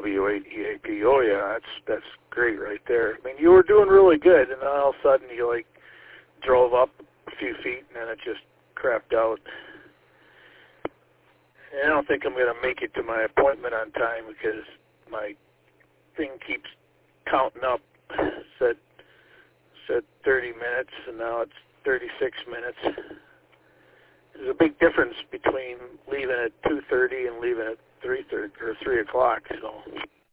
W8EAP. Oh yeah, that's great right there. I mean, you were doing really good, and then all of a sudden you like drove up a few feet, and then it just crapped out. And I don't think I'm going to make it to my appointment on time because my thing keeps counting up. Said 30 minutes, and now it's 36 minutes. There's a big difference between leaving at 2:30 and leaving at 3:30 or 3 o'clock. So